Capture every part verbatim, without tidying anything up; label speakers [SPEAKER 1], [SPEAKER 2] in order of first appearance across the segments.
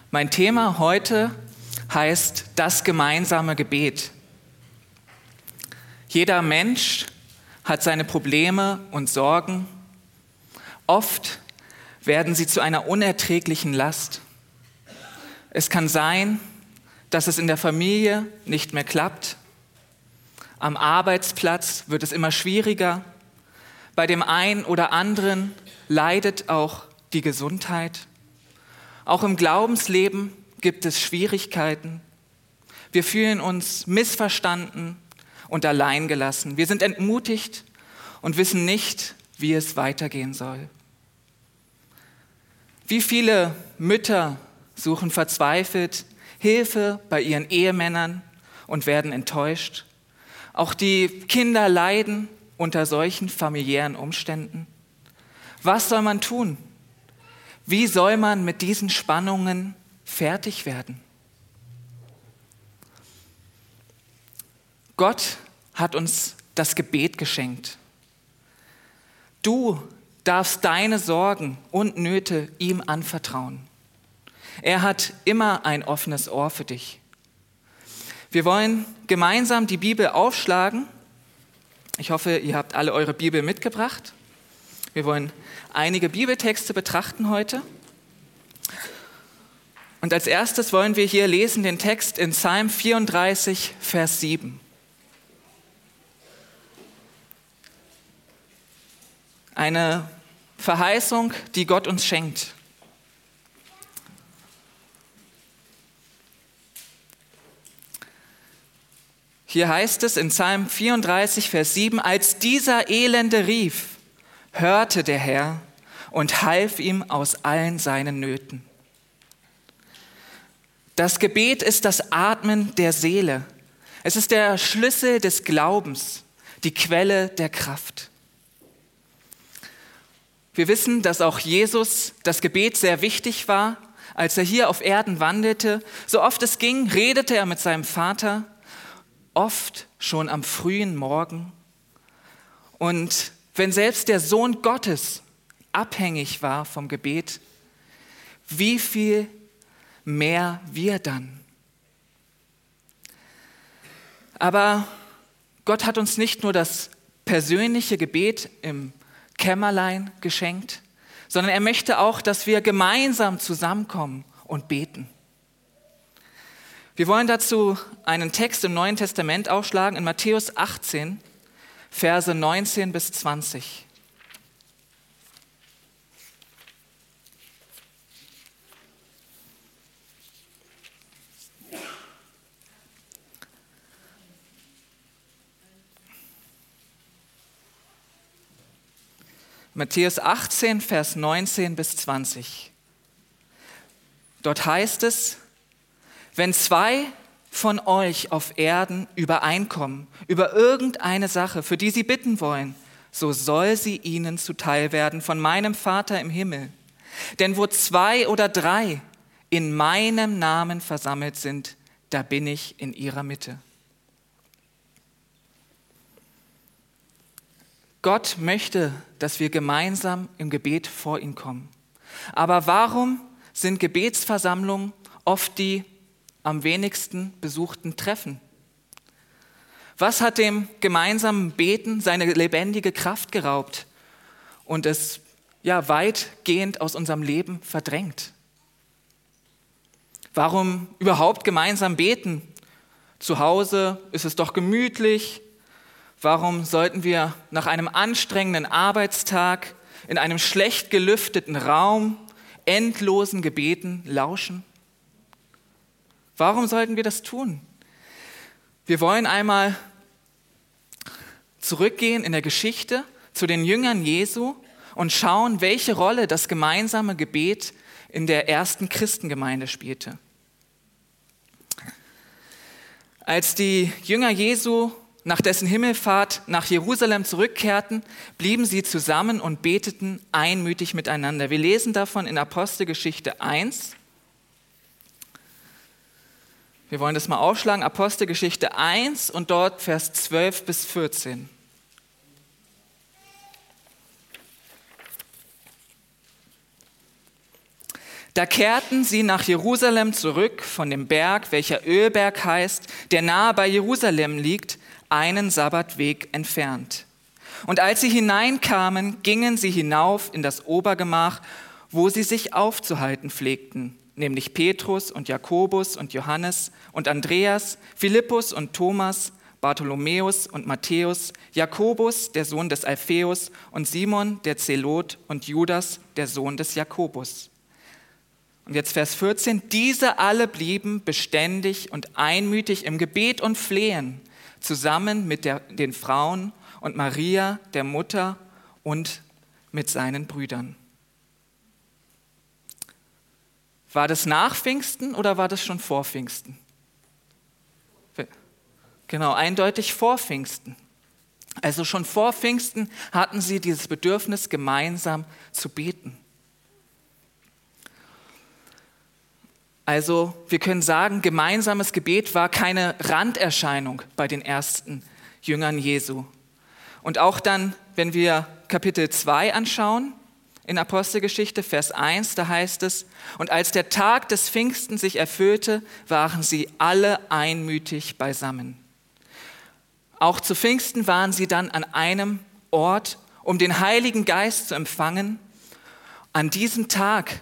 [SPEAKER 1] Mein Thema heute heißt das gemeinsame Gebet. Jeder Mensch hat seine Probleme und Sorgen. Oft werden sie zu einer unerträglichen Last. Es kann sein, dass es in der Familie nicht mehr klappt. Am Arbeitsplatz wird es immer schwieriger. Bei dem einen oder anderen leidet auch die Gesundheit. Auch im Glaubensleben gibt es Schwierigkeiten. Wir fühlen uns missverstanden und alleingelassen. Wir sind entmutigt und wissen nicht, wie es weitergehen soll. Wie viele Mütter suchen verzweifelt Hilfe bei ihren Ehemännern und werden enttäuscht. Auch die Kinder leiden unter solchen familiären Umständen. Was soll man tun? Wie soll man mit diesen Spannungen fertig werden? Gott hat uns das Gebet geschenkt. Du darfst deine Sorgen und Nöte ihm anvertrauen. Er hat immer ein offenes Ohr für dich. Wir wollen gemeinsam die Bibel aufschlagen. Ich hoffe, ihr habt alle eure Bibel mitgebracht. Wir wollen einige Bibeltexte betrachten heute. Und als erstes wollen wir hier lesen den Text in Psalm vierunddreißig, Vers sieben. Eine Verheißung, die Gott uns schenkt. Hier heißt es in Psalm vierunddreißig, Vers sieben, als dieser Elende rief, hörte der Herr und half ihm aus allen seinen Nöten. Das Gebet ist das Atmen der Seele. Es ist der Schlüssel des Glaubens, die Quelle der Kraft. Wir wissen, dass auch Jesus das Gebet sehr wichtig war. Als er hier auf Erden wandelte, so oft es ging, redete er mit seinem Vater, oft schon am frühen Morgen. Und wenn selbst der Sohn Gottes abhängig war vom Gebet, wie viel mehr wir dann? Aber Gott hat uns nicht nur das persönliche Gebet im Kämmerlein geschenkt, sondern er möchte auch, dass wir gemeinsam zusammenkommen und beten. Wir wollen dazu einen Text im Neuen Testament aufschlagen, in Matthäus achtzehn, Verse neunzehn bis zwanzig. Matthäus achtzehn, Vers neunzehn bis zwanzig. Dort heißt es, wenn zwei von euch auf Erden übereinkommen über irgendeine Sache, für die sie bitten wollen, so soll sie ihnen zuteil werden von meinem Vater im Himmel. Denn wo zwei oder drei in meinem Namen versammelt sind, da bin ich in ihrer Mitte. Gott möchte, dass wir gemeinsam im Gebet vor ihn kommen. Aber warum sind Gebetsversammlungen oft die am wenigsten besuchten Treffen? Was hat dem gemeinsamen Beten seine lebendige Kraft geraubt und es ja weitgehend aus unserem Leben verdrängt? Warum überhaupt gemeinsam beten? Zu Hause ist es doch gemütlich. Warum sollten wir nach einem anstrengenden Arbeitstag in einem schlecht gelüfteten Raum endlosen Gebeten lauschen? Warum sollten wir das tun? Wir wollen einmal zurückgehen in der Geschichte zu den Jüngern Jesu und schauen, welche Rolle das gemeinsame Gebet in der ersten Christengemeinde spielte. Als die Jünger Jesu nach dessen Himmelfahrt nach Jerusalem zurückkehrten, blieben sie zusammen und beteten einmütig miteinander. Wir lesen davon in Apostelgeschichte eins. Wir wollen das mal aufschlagen, Apostelgeschichte eins und dort Vers zwölf bis vierzehn. Da kehrten sie nach Jerusalem zurück von dem Berg, welcher Ölberg heißt, der nahe bei Jerusalem liegt, einen Sabbatweg entfernt. Und als sie hineinkamen, gingen sie hinauf in das Obergemach, wo sie sich aufzuhalten pflegten, nämlich Petrus und Jakobus und Johannes und Andreas, Philippus und Thomas, Bartholomäus und Matthäus, Jakobus, der Sohn des Alpheus, und Simon, der Zelot, und Judas, der Sohn des Jakobus. Und jetzt Vers vierzehn, diese alle blieben beständig und einmütig im Gebet und Flehen, zusammen mit der, den Frauen und Maria, der Mutter, und mit seinen Brüdern. War das nach Pfingsten oder war das schon vor Pfingsten? Genau, eindeutig vor Pfingsten. Also schon vor Pfingsten hatten sie dieses Bedürfnis, gemeinsam zu beten. Also wir können sagen, gemeinsames Gebet war keine Randerscheinung bei den ersten Jüngern Jesu. Und auch dann, wenn wir Kapitel zwei anschauen, in Apostelgeschichte, Vers eins, da heißt es, und als der Tag des Pfingsten sich erfüllte, waren sie alle einmütig beisammen. Auch zu Pfingsten waren sie dann an einem Ort, um den Heiligen Geist zu empfangen. An diesem Tag,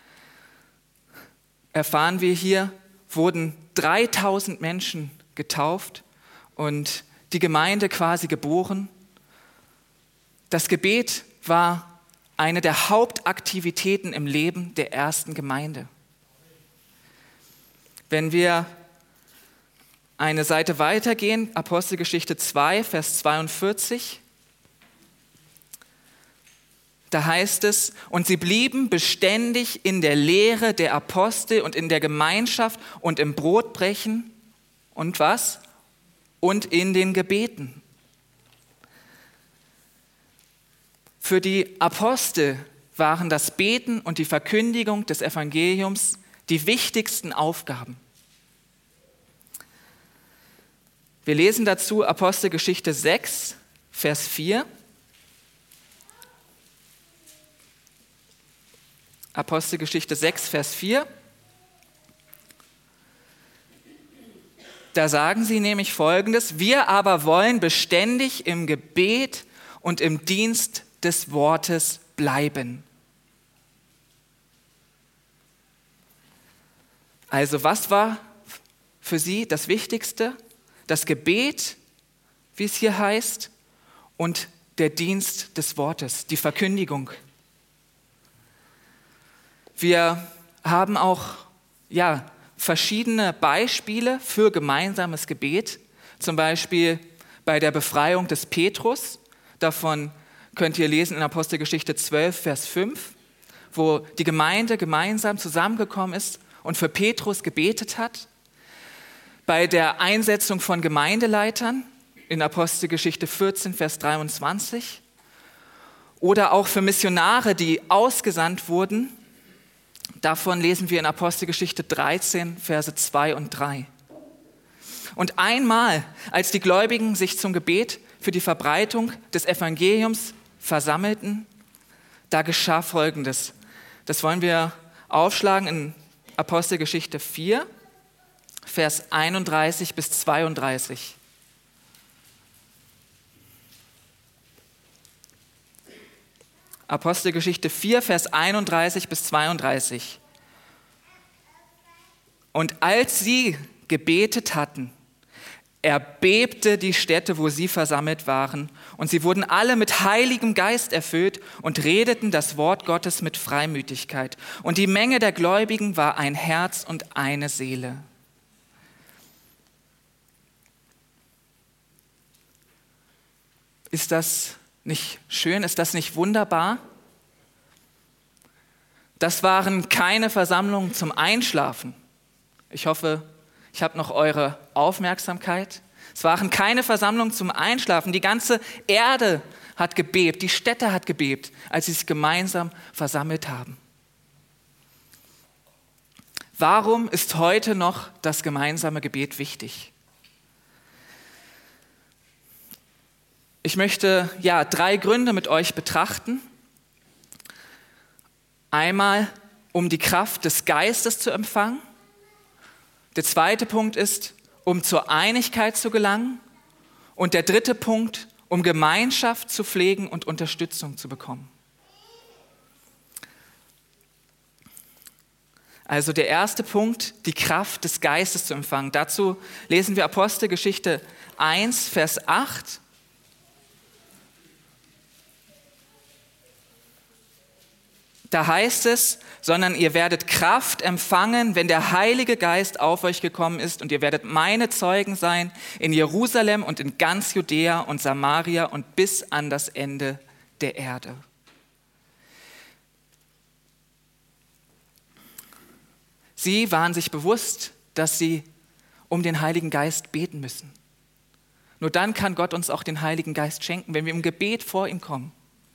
[SPEAKER 1] erfahren wir hier, wurden dreitausend Menschen getauft und die Gemeinde quasi geboren. Das Gebet war eine der Hauptaktivitäten im Leben der ersten Gemeinde. Wenn wir eine Seite weitergehen, Apostelgeschichte zwei, Vers zweiundvierzig, da heißt es, und sie blieben beständig in der Lehre der Apostel und in der Gemeinschaft und im Brotbrechen und was? Und in den Gebeten. Für die Apostel waren das Beten und die Verkündigung des Evangeliums die wichtigsten Aufgaben. Wir lesen dazu Apostelgeschichte sechs, Vers vier. Apostelgeschichte sechs, Vers vier. Da sagen sie nämlich Folgendes: Wir aber wollen beständig im Gebet und im Dienst des Wortes bleiben. Also was war für sie das Wichtigste? Das Gebet, wie es hier heißt, und der Dienst des Wortes, die Verkündigung. Wir haben auch ja, verschiedene Beispiele für gemeinsames Gebet, zum Beispiel bei der Befreiung des Petrus. Davon könnt ihr lesen in Apostelgeschichte zwölf, Vers fünf, wo die Gemeinde gemeinsam zusammengekommen ist und für Petrus gebetet hat. Bei der Einsetzung von Gemeindeleitern in Apostelgeschichte vierzehn, Vers dreiundzwanzig. Oder auch für Missionare, die ausgesandt wurden. Davon lesen wir in Apostelgeschichte dreizehn, Verse zwei und drei. Und einmal, als die Gläubigen sich zum Gebet für die Verbreitung des Evangeliums versammelten, da geschah Folgendes. Das wollen wir aufschlagen in Apostelgeschichte vier, Vers einunddreißig bis zweiunddreißig. Apostelgeschichte vier, Vers einunddreißig bis zweiunddreißig. Und als sie gebetet hatten, erbebte die Stätte, wo sie versammelt waren, und sie wurden alle mit Heiligem Geist erfüllt und redeten das Wort Gottes mit Freimütigkeit. Und die Menge der Gläubigen war ein Herz und eine Seele. Ist das nicht schön? Ist das nicht wunderbar? Das waren keine Versammlungen zum Einschlafen. Ich hoffe, ich habe noch eure Aufmerksamkeit. Es waren keine Versammlungen zum Einschlafen. Die ganze Erde hat gebebt, die Städte hat gebebt, als sie sich gemeinsam versammelt haben. Warum ist heute noch das gemeinsame Gebet wichtig? Ich möchte ja drei Gründe mit euch betrachten. Einmal um die Kraft des Geistes zu empfangen. Der zweite Punkt ist, um zur Einigkeit zu gelangen. Und der dritte Punkt, um Gemeinschaft zu pflegen und Unterstützung zu bekommen. Also der erste Punkt, die Kraft des Geistes zu empfangen. Dazu lesen wir Apostelgeschichte eins, Vers acht. Da heißt es, sondern ihr werdet Kraft empfangen, wenn der Heilige Geist auf euch gekommen ist, und ihr werdet meine Zeugen sein in Jerusalem und in ganz Judäa und Samaria und bis an das Ende der Erde. Sie waren sich bewusst, dass sie um den Heiligen Geist beten müssen. Nur dann kann Gott uns auch den Heiligen Geist schenken, wenn wir im Gebet vor ihm kommen.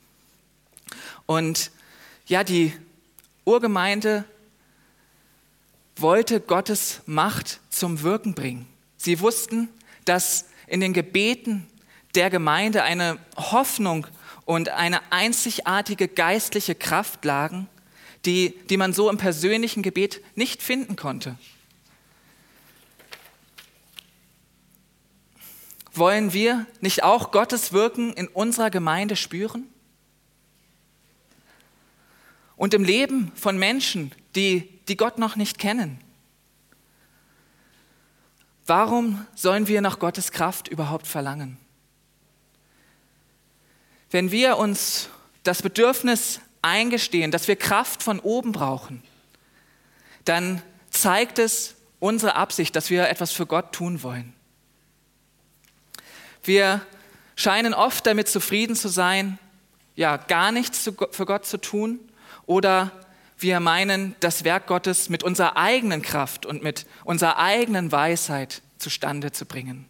[SPEAKER 1] Und ja, die Urgemeinde wollte Gottes Macht zum Wirken bringen. Sie wussten, dass in den Gebeten der Gemeinde eine Hoffnung und eine einzigartige geistliche Kraft lagen, die, die man so im persönlichen Gebet nicht finden konnte. Wollen wir nicht auch Gottes Wirken in unserer Gemeinde spüren? Und im Leben von Menschen, die, die Gott noch nicht kennen? Warum sollen wir nach Gottes Kraft überhaupt verlangen? Wenn wir uns das Bedürfnis eingestehen, dass wir Kraft von oben brauchen, dann zeigt es unsere Absicht, dass wir etwas für Gott tun wollen. Wir scheinen oft damit zufrieden zu sein, ja, gar nichts für Gott zu tun, oder wir meinen, das Werk Gottes mit unserer eigenen Kraft und mit unserer eigenen Weisheit zustande zu bringen.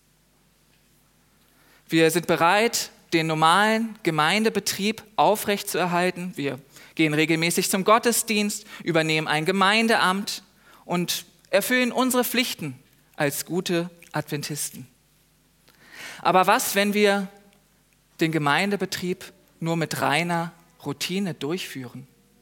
[SPEAKER 1] Wir sind bereit, den normalen Gemeindebetrieb aufrechtzuerhalten. Wir gehen regelmäßig zum Gottesdienst, übernehmen ein Gemeindeamt und erfüllen unsere Pflichten als gute Adventisten. Aber was, wenn wir den Gemeindebetrieb nur mit reiner Routine durchführen?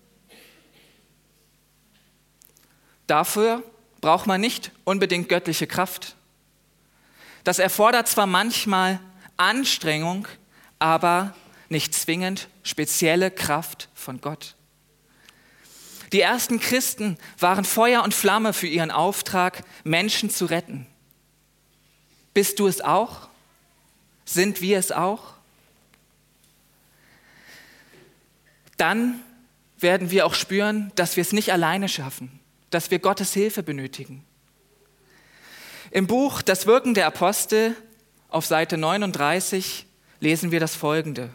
[SPEAKER 1] Dafür braucht man nicht unbedingt göttliche Kraft. Das erfordert zwar manchmal Anstrengung, aber nicht zwingend spezielle Kraft von Gott. Die ersten Christen waren Feuer und Flamme für ihren Auftrag, Menschen zu retten. Bist du es auch? Sind wir es auch? Dann werden wir auch spüren, dass wir es nicht alleine schaffen, dass wir Gottes Hilfe benötigen. Im Buch Das Wirken der Apostel auf Seite neununddreißig lesen wir das Folgende.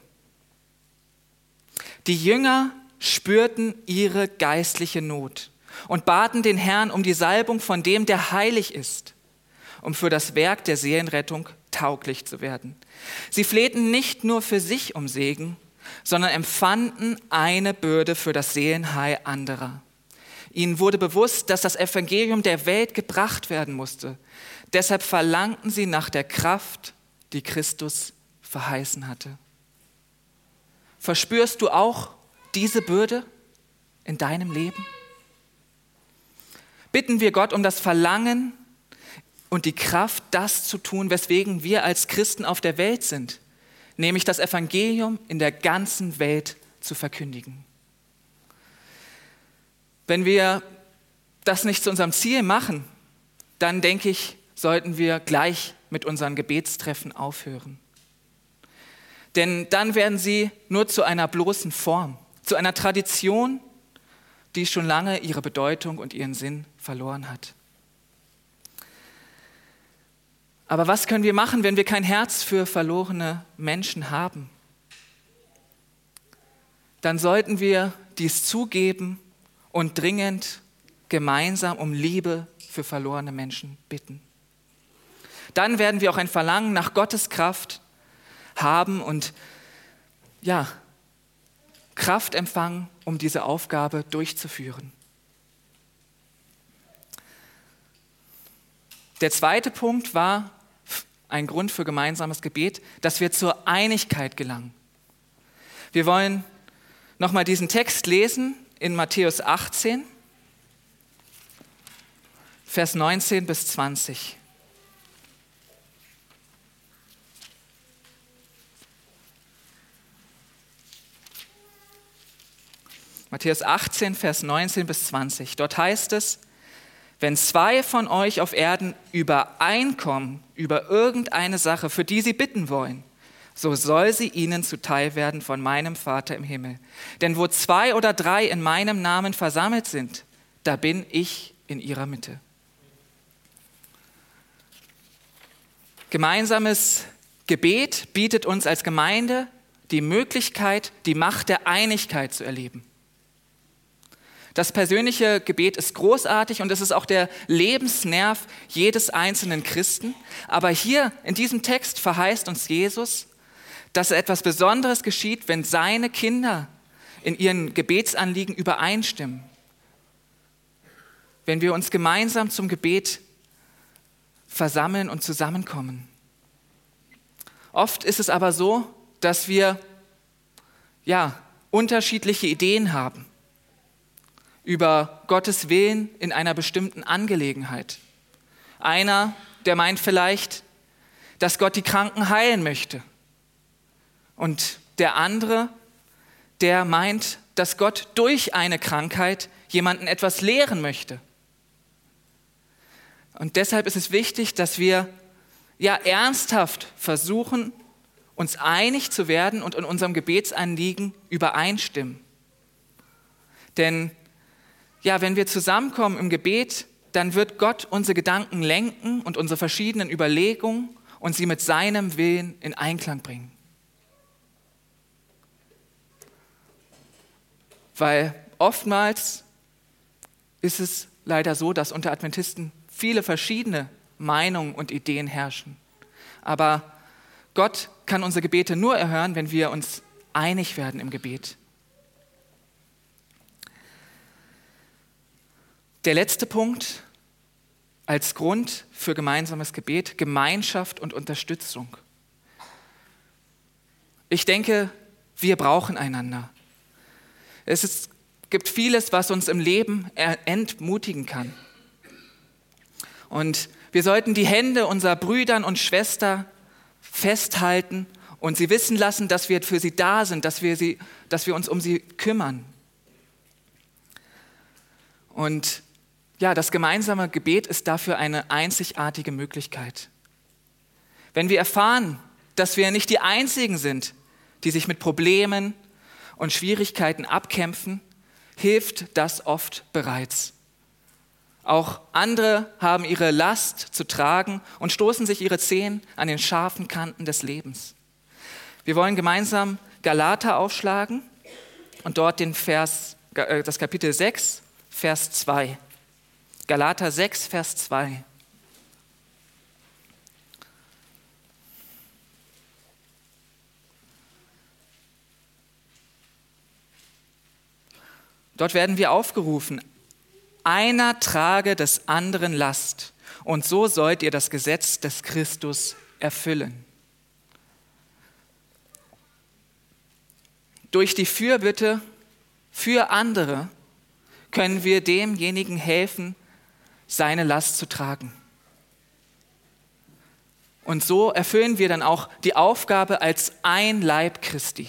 [SPEAKER 1] Die Jünger spürten ihre geistliche Not und baten den Herrn um die Salbung von dem, der heilig ist, um für das Werk der Seelenrettung tauglich zu werden. Sie flehten nicht nur für sich um Segen, sondern empfanden eine Bürde für das Seelenheil anderer. Ihnen wurde bewusst, dass das Evangelium der Welt gebracht werden musste. Deshalb verlangten sie nach der Kraft, die Christus verheißen hatte. Verspürst du auch diese Bürde in deinem Leben? Bitten wir Gott um das Verlangen und die Kraft, das zu tun, weswegen wir als Christen auf der Welt sind, nämlich das Evangelium in der ganzen Welt zu verkündigen. Wenn wir das nicht zu unserem Ziel machen, dann denke ich, sollten wir gleich mit unseren Gebetstreffen aufhören. Denn dann werden sie nur zu einer bloßen Form, zu einer Tradition, die schon lange ihre Bedeutung und ihren Sinn verloren hat. Aber was können wir machen, wenn wir kein Herz für verlorene Menschen haben? Dann sollten wir dies zugeben und dringend gemeinsam um Liebe für verlorene Menschen bitten. Dann werden wir auch ein Verlangen nach Gottes Kraft haben und ja, Kraft empfangen, um diese Aufgabe durchzuführen. Der zweite Punkt war ein Grund für gemeinsames Gebet, dass wir zur Einigkeit gelangen. Wir wollen nochmal diesen Text lesen in Matthäus achtzehn, Vers neunzehn bis zwanzig. Matthäus achtzehn, Vers neunzehn bis zwanzig. Dort heißt es: Wenn zwei von euch auf Erden übereinkommen über irgendeine Sache, für die sie bitten wollen, so soll sie ihnen zuteil werden von meinem Vater im Himmel. Denn wo zwei oder drei in meinem Namen versammelt sind, da bin ich in ihrer Mitte. Gemeinsames Gebet bietet uns als Gemeinde die Möglichkeit, die Macht der Einigkeit zu erleben. Das persönliche Gebet ist großartig und es ist auch der Lebensnerv jedes einzelnen Christen. Aber hier in diesem Text verheißt uns Jesus, dass etwas Besonderes geschieht, wenn seine Kinder in ihren Gebetsanliegen übereinstimmen. Wenn wir uns gemeinsam zum Gebet versammeln und zusammenkommen. Oft ist es aber so, dass wir ja, unterschiedliche Ideen haben über Gottes Willen in einer bestimmten Angelegenheit. Einer, der meint vielleicht, dass Gott die Kranken heilen möchte. Und der andere, der meint, dass Gott durch eine Krankheit jemanden etwas lehren möchte. Und deshalb ist es wichtig, dass wir ja ernsthaft versuchen, uns einig zu werden und in unserem Gebetsanliegen übereinstimmen. Denn ja, wenn wir zusammenkommen im Gebet, dann wird Gott unsere Gedanken lenken und unsere verschiedenen Überlegungen und sie mit seinem Willen in Einklang bringen. Weil oftmals ist es leider so, dass unter Adventisten viele verschiedene Meinungen und Ideen herrschen. Aber Gott kann unsere Gebete nur erhören, wenn wir uns einig werden im Gebet. Der letzte Punkt als Grund für gemeinsames Gebet: Gemeinschaft und Unterstützung. Ich denke, wir brauchen einander. Es ist, gibt vieles, was uns im Leben entmutigen kann. Und wir sollten die Hände unserer Brüder und Schwestern festhalten und sie wissen lassen, dass wir für sie da sind, dass wir, sie, dass wir uns um sie kümmern. Und ja, das gemeinsame Gebet ist dafür eine einzigartige Möglichkeit. Wenn wir erfahren, dass wir nicht die Einzigen sind, die sich mit Problemen und Schwierigkeiten abkämpfen, hilft das oft bereits. Auch andere haben ihre Last zu tragen und stoßen sich ihre Zehen an den scharfen Kanten des Lebens. Wir wollen gemeinsam Galater aufschlagen und dort den Vers, das Kapitel sechs, Vers zwei. Galater sechs, Vers zwei. Dort werden wir aufgerufen: Einer trage des anderen Last, und so sollt ihr das Gesetz des Christus erfüllen. Durch die Fürbitte für andere können wir demjenigen helfen, seine Last zu tragen. Und so erfüllen wir dann auch die Aufgabe als ein Leib Christi.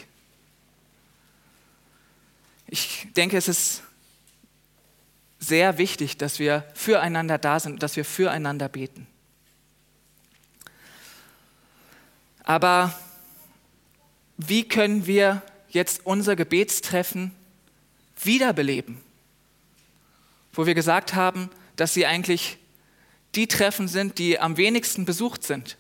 [SPEAKER 1] Ich denke, es ist sehr wichtig, dass wir füreinander da sind, dass wir füreinander beten. Aber wie können wir jetzt unser Gebetstreffen wiederbeleben? Wo wir gesagt haben, dass sie eigentlich die Treffen sind, die am wenigsten besucht sind.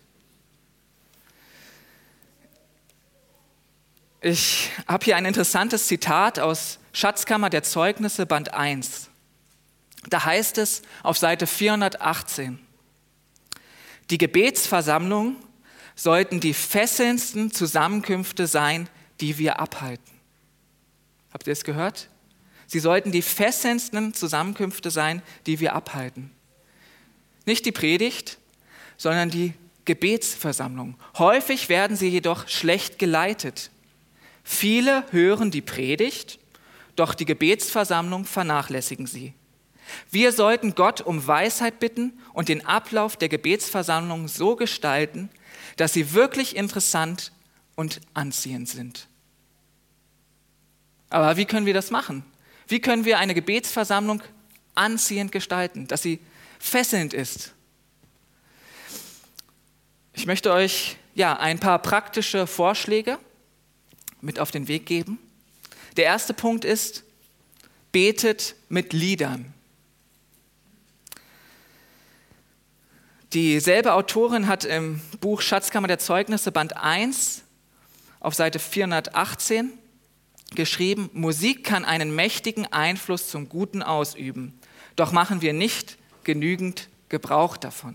[SPEAKER 1] Ich habe hier ein interessantes Zitat aus Schatzkammer der Zeugnisse, Band eins. Da heißt es auf Seite vierhundertachtzehn: Die Gebetsversammlungen sollten die fesselndsten Zusammenkünfte sein, die wir abhalten. Habt ihr es gehört? Sie sollten die fesselndsten Zusammenkünfte sein, die wir abhalten. Nicht die Predigt, sondern die Gebetsversammlung. Häufig werden sie jedoch schlecht geleitet. Viele hören die Predigt, doch die Gebetsversammlung vernachlässigen sie. Wir sollten Gott um Weisheit bitten und den Ablauf der Gebetsversammlung so gestalten, dass sie wirklich interessant und anziehend sind. Aber wie können wir das machen? Wie können wir eine Gebetsversammlung anziehend gestalten, dass sie fesselnd ist? Ich möchte euch ja, ein paar praktische Vorschläge mit auf den Weg geben. Der erste Punkt ist, betet mit Liedern. Dieselbe Autorin hat im Buch Schatzkammer der Zeugnisse, Band eins, auf Seite vierhundertachtzehn geschrieben, Musik kann einen mächtigen Einfluss zum Guten ausüben, doch machen wir nicht genügend Gebrauch davon.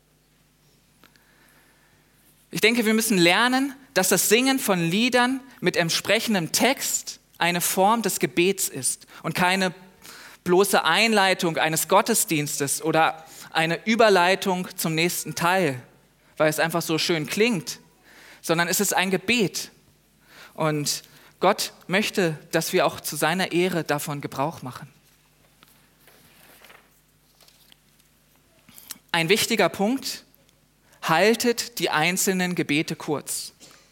[SPEAKER 1] Ich denke, wir müssen lernen, dass das Singen von Liedern mit entsprechendem Text eine Form des Gebets ist und keine bloße Einleitung eines Gottesdienstes oder eine Überleitung zum nächsten Teil, weil es einfach so schön klingt, sondern es ist ein Gebet. Und Gott möchte, dass wir auch zu seiner Ehre davon Gebrauch machen. Ein wichtiger Punkt: haltet die einzelnen Gebete kurz.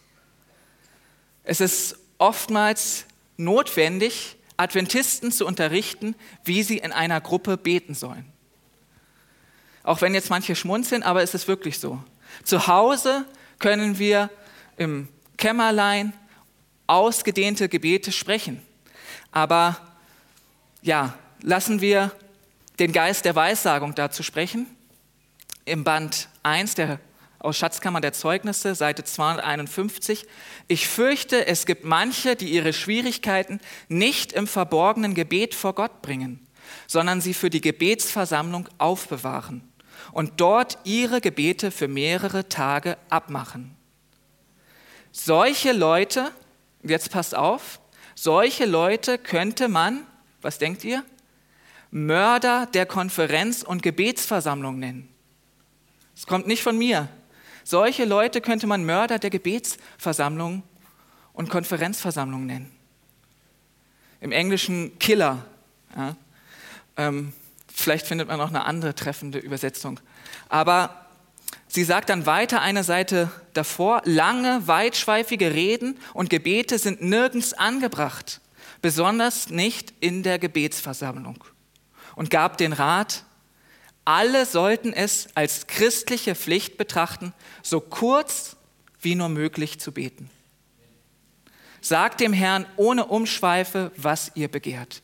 [SPEAKER 1] Es ist oftmals notwendig, Adventisten zu unterrichten, wie sie in einer Gruppe beten sollen. Auch wenn jetzt manche schmunzeln, aber es ist wirklich so. Zu Hause können wir im Kämmerlein ausgedehnte Gebete sprechen. Aber ja, lassen wir den Geist der Weissagung dazu sprechen. Im Band eins der aus Schatzkammer der Zeugnisse, Seite zweihunderteinundfünfzig. Ich fürchte, es gibt manche, die ihre Schwierigkeiten nicht im verborgenen Gebet vor Gott bringen, sondern sie für die Gebetsversammlung aufbewahren und dort ihre Gebete für mehrere Tage abmachen. Solche Leute, jetzt passt auf, solche Leute könnte man, was denkt ihr, Mörder der Konferenz- und Gebetsversammlung nennen. Es kommt nicht von mir. Solche Leute könnte man Mörder der Gebetsversammlung und Konferenzversammlung nennen. Im Englischen Killer. Ja. Ähm, vielleicht findet man noch eine andere treffende Übersetzung. Aber sie sagt dann weiter, eine Seite davor, lange, weitschweifige Reden und Gebete sind nirgends angebracht, besonders nicht in der Gebetsversammlung. Und gab den Rat, alle sollten es als christliche Pflicht betrachten, so kurz wie nur möglich zu beten. Sagt dem Herrn ohne Umschweife, was ihr begehrt.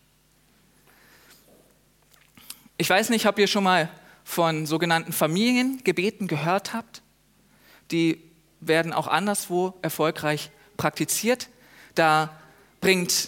[SPEAKER 1] Ich weiß nicht, ob ihr schon mal von sogenannten Familiengebeten gehört habt. Die werden auch anderswo erfolgreich praktiziert. Da bringt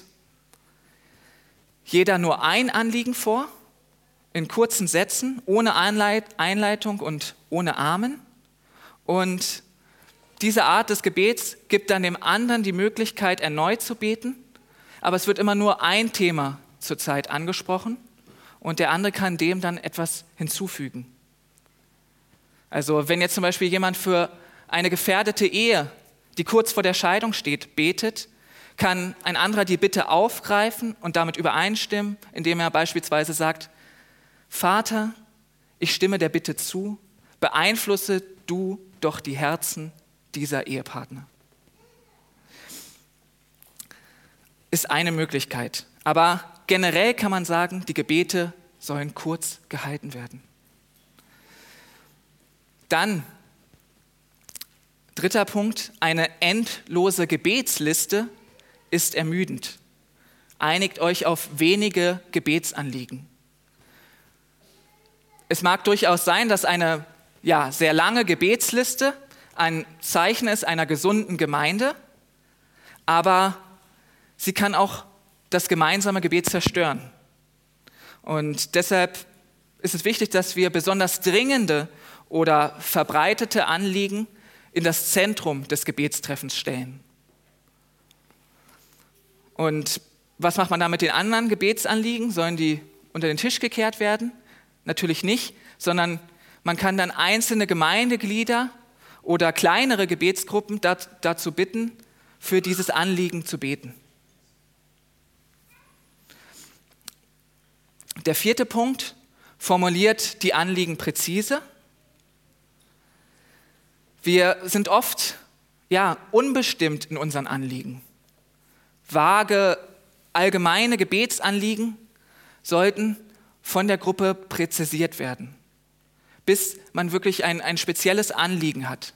[SPEAKER 1] jeder nur ein Anliegen vor, in kurzen Sätzen, ohne Einleitung und ohne Amen. Und diese Art des Gebets gibt dann dem anderen die Möglichkeit, erneut zu beten, aber es wird immer nur ein Thema zur Zeit angesprochen und der andere kann dem dann etwas hinzufügen. Also wenn jetzt zum Beispiel jemand für eine gefährdete Ehe, die kurz vor der Scheidung steht, betet, kann ein anderer die Bitte aufgreifen und damit übereinstimmen, indem er beispielsweise sagt, Vater, ich stimme der Bitte zu, beeinflusse du doch die Herzen dieser Ehepartner. Ist eine Möglichkeit, aber generell kann man sagen, die Gebete sollen kurz gehalten werden. Dann, dritter Punkt, eine endlose Gebetsliste ist ermüdend. Einigt euch auf wenige Gebetsanliegen. Es mag durchaus sein, dass eine ja, sehr lange Gebetsliste ein Zeichen ist einer gesunden Gemeinde, aber sie kann auch das gemeinsame Gebet zerstören. Und deshalb ist es wichtig, dass wir besonders dringende oder verbreitete Anliegen in das Zentrum des Gebetstreffens stellen. Und was macht man da mit den anderen Gebetsanliegen? Sollen die unter den Tisch gekehrt werden? Natürlich nicht, sondern man kann dann einzelne Gemeindeglieder oder kleinere Gebetsgruppen dazu bitten, für dieses Anliegen zu beten. Der vierte Punkt formuliert die Anliegen präzise. Wir sind oft ja, unbestimmt in unseren Anliegen. Vage, allgemeine Gebetsanliegen sollten von der Gruppe präzisiert werden, bis man wirklich ein, ein spezielles Anliegen hat.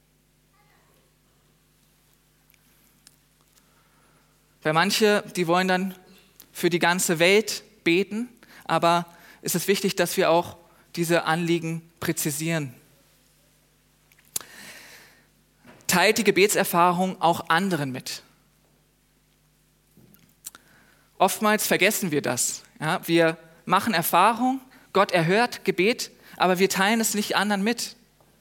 [SPEAKER 1] Weil manche, die wollen dann für die ganze Welt beten, aber es ist wichtig, dass wir auch diese Anliegen präzisieren. Teilt die Gebetserfahrung auch anderen mit. Oftmals vergessen wir das. Ja, wir machen Erfahrung, Gott erhört Gebet, aber wir teilen es nicht anderen mit.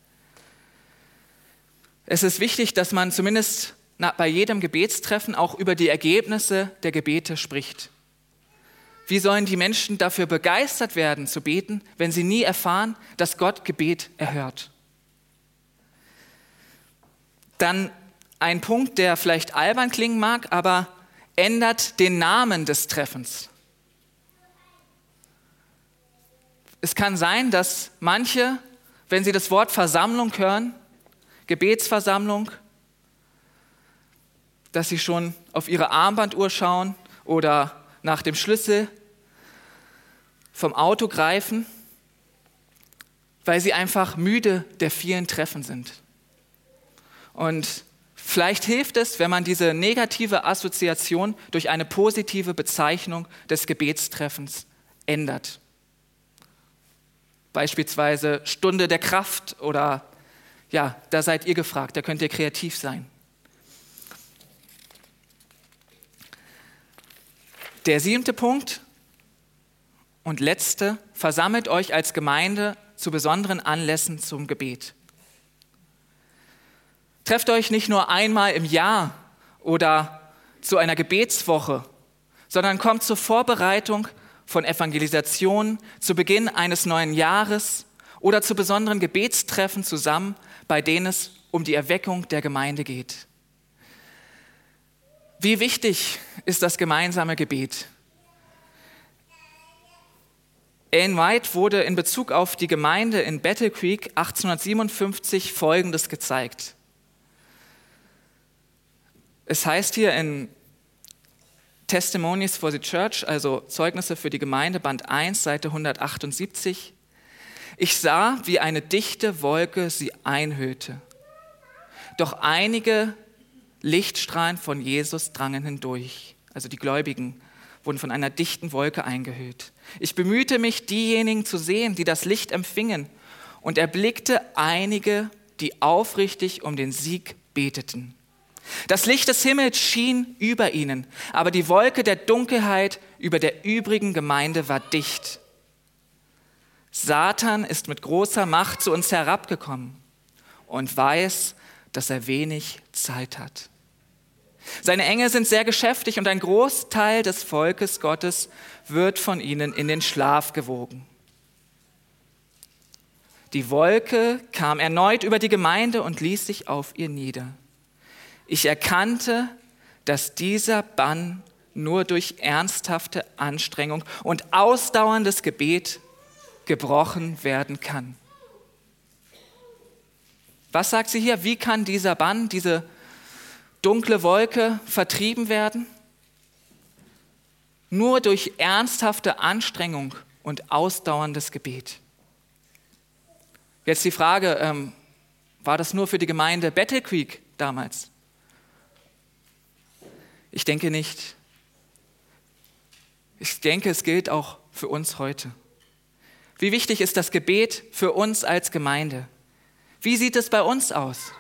[SPEAKER 1] Es ist wichtig, dass man zumindest bei jedem Gebetstreffen auch über die Ergebnisse der Gebete spricht. Wie sollen die Menschen dafür begeistert werden zu beten, wenn sie nie erfahren, dass Gott Gebet erhört? Dann ein Punkt, der vielleicht albern klingen mag, aber ändert den Namen des Treffens. Es kann sein, dass manche, wenn sie das Wort Versammlung hören, Gebetsversammlung, dass sie schon auf ihre Armbanduhr schauen oder nach dem Schlüssel vom Auto greifen, weil sie einfach müde der vielen Treffen sind. Und vielleicht hilft es, wenn man diese negative Assoziation durch eine positive Bezeichnung des Gebetstreffens ändert. Beispielsweise Stunde der Kraft oder ja, da seid ihr gefragt, da könnt ihr kreativ sein. Der siebte Punkt und letzte, versammelt euch als Gemeinde zu besonderen Anlässen zum Gebet. Trefft euch nicht nur einmal im Jahr oder zu einer Gebetswoche, sondern kommt zur Vorbereitung von Evangelisation, zu Beginn eines neuen Jahres oder zu besonderen Gebetstreffen zusammen, bei denen es um die Erweckung der Gemeinde geht. Wie wichtig ist das gemeinsame Gebet? Ellen White wurde in Bezug auf die Gemeinde in Battle Creek achtzehnhundertsiebenundfünfzig Folgendes gezeigt. Es heißt hier in Testimonies for the Church, also Zeugnisse für die Gemeinde, Band eins, Seite hundertachtundsiebzig, ich sah, wie eine dichte Wolke sie einhüllte. Doch einige Lichtstrahlen von Jesus drangen hindurch. Also die Gläubigen wurden von einer dichten Wolke eingehüllt. Ich bemühte mich, diejenigen zu sehen, die das Licht empfingen, und erblickte einige, die aufrichtig um den Sieg beteten. Das Licht des Himmels schien über ihnen, aber die Wolke der Dunkelheit über der übrigen Gemeinde war dicht. Satan ist mit großer Macht zu uns herabgekommen und weiß, dass er wenig Zeit hat. Seine Engel sind sehr geschäftig und ein Großteil des Volkes Gottes wird von ihnen in den Schlaf gewogen. Die Wolke kam erneut über die Gemeinde und ließ sich auf ihr nieder. Ich erkannte, dass dieser Bann nur durch ernsthafte Anstrengung und ausdauerndes Gebet gebrochen werden kann. Was sagt sie hier? Wie kann dieser Bann, diese dunkle Wolke vertrieben werden? Nur durch ernsthafte Anstrengung und ausdauerndes Gebet. Jetzt die Frage, ähm, war das nur für die Gemeinde Battle Creek damals? Ich denke nicht. Ich denke, es gilt auch für uns heute. Wie wichtig ist das Gebet für uns als Gemeinde? Wie sieht es bei uns aus?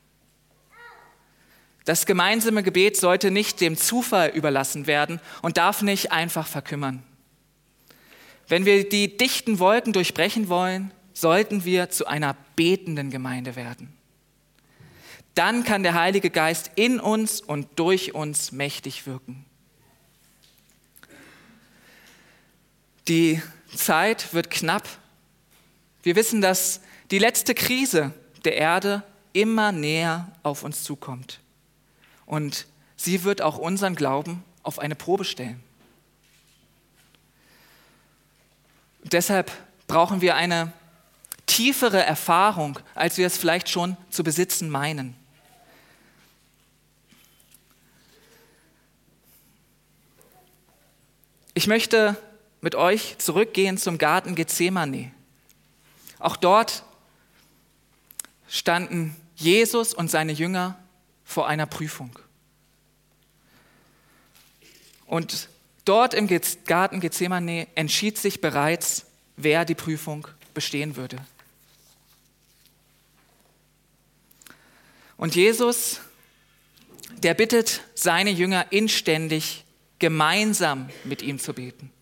[SPEAKER 1] Das gemeinsame Gebet sollte nicht dem Zufall überlassen werden und darf nicht einfach verkümmern. Wenn wir die dichten Wolken durchbrechen wollen, sollten wir zu einer betenden Gemeinde werden. Dann kann der Heilige Geist in uns und durch uns mächtig wirken. Die Zeit wird knapp. Wir wissen, dass die letzte Krise der Erde immer näher auf uns zukommt. Und sie wird auch unseren Glauben auf eine Probe stellen. Deshalb brauchen wir eine tiefere Erfahrung, als wir es vielleicht schon zu besitzen meinen. Ich möchte mit euch zurückgehen zum Garten Gethsemane. Auch dort standen Jesus und seine Jünger vor einer Prüfung. Und dort im Garten Gethsemane entschied sich bereits, wer die Prüfung bestehen würde. Und Jesus, der bittet seine Jünger inständig, gemeinsam mit ihm zu beten.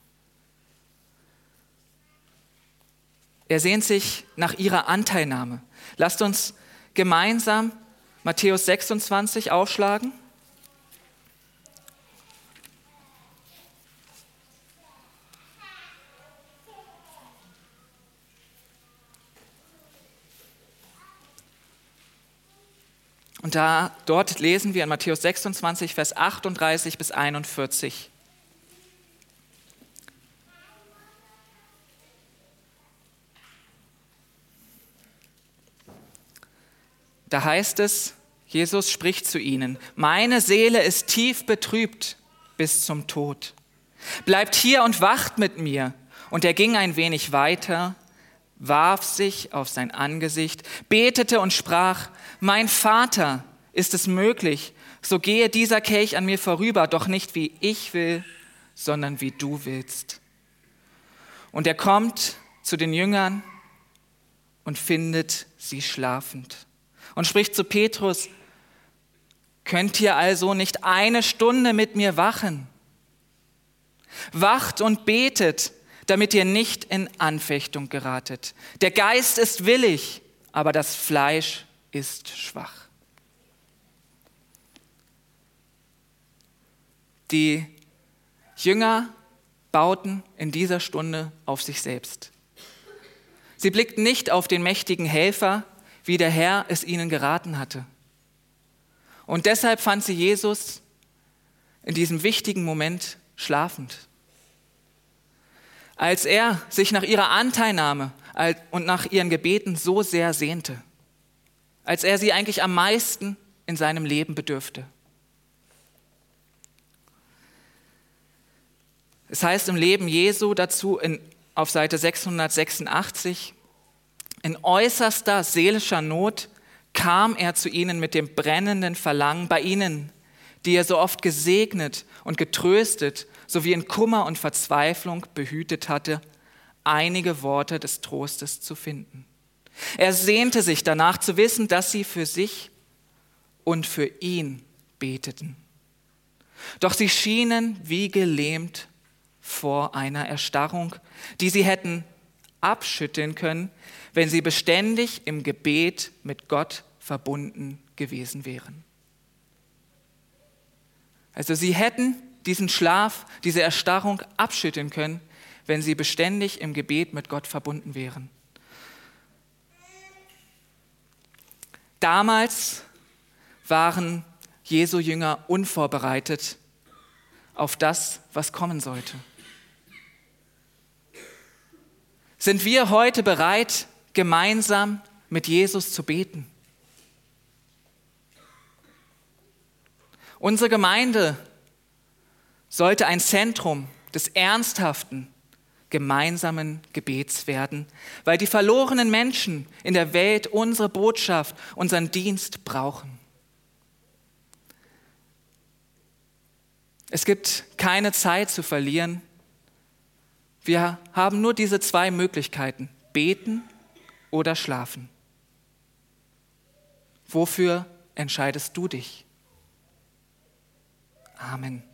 [SPEAKER 1] Er sehnt sich nach ihrer Anteilnahme. Lasst uns gemeinsam Matthäus sechsundzwanzig aufschlagen. Und da, dort lesen wir in Matthäus sechsundzwanzig, Vers achtunddreißig bis einundvierzig. Da heißt es, Jesus spricht zu ihnen: Meine Seele ist tief betrübt bis zum Tod. Bleibt hier und wacht mit mir. Und er ging ein wenig weiter, warf sich auf sein Angesicht, betete und sprach: Mein Vater, ist es möglich, so gehe dieser Kelch an mir vorüber, doch nicht wie ich will, sondern wie du willst. Und er kommt zu den Jüngern und findet sie schlafend und spricht zu Petrus: Könnt ihr also nicht eine Stunde mit mir wachen? Wacht und betet, damit ihr nicht in Anfechtung geratet. Der Geist ist willig, aber das Fleisch ist schwach. Die Jünger bauten in dieser Stunde auf sich selbst. Sie blickten nicht auf den mächtigen Helfer, wie der Herr es ihnen geraten hatte. Und deshalb fand sie Jesus in diesem wichtigen Moment schlafend. Als er sich nach ihrer Anteilnahme und nach ihren Gebeten so sehr sehnte, als er sie eigentlich am meisten in seinem Leben bedürfte. Es heißt im Leben Jesu dazu in, auf Seite sechshundertsechsundachtzig, in äußerster seelischer Not kam er zu ihnen mit dem brennenden Verlangen, bei ihnen, die er so oft gesegnet und getröstet, sowie in Kummer und Verzweiflung behütet hatte, einige Worte des Trostes zu finden. Er sehnte sich danach zu wissen, dass sie für sich und für ihn beteten. Doch sie schienen wie gelähmt vor einer Erstarrung, die sie hätten abschütteln können, wenn sie beständig im Gebet mit Gott verbunden gewesen wären. Also sie hätten diesen Schlaf, diese Erstarrung abschütteln können, wenn sie beständig im Gebet mit Gott verbunden wären. Damals waren Jesu Jünger unvorbereitet auf das, was kommen sollte. Sind wir heute bereit, gemeinsam mit Jesus zu beten? Unsere Gemeinde sollte ein Zentrum des ernsthaften, gemeinsamen Gebets werden, weil die verlorenen Menschen in der Welt unsere Botschaft, unseren Dienst brauchen. Es gibt keine Zeit zu verlieren. Wir haben nur diese zwei Möglichkeiten: beten oder schlafen. Wofür entscheidest du dich? Amen.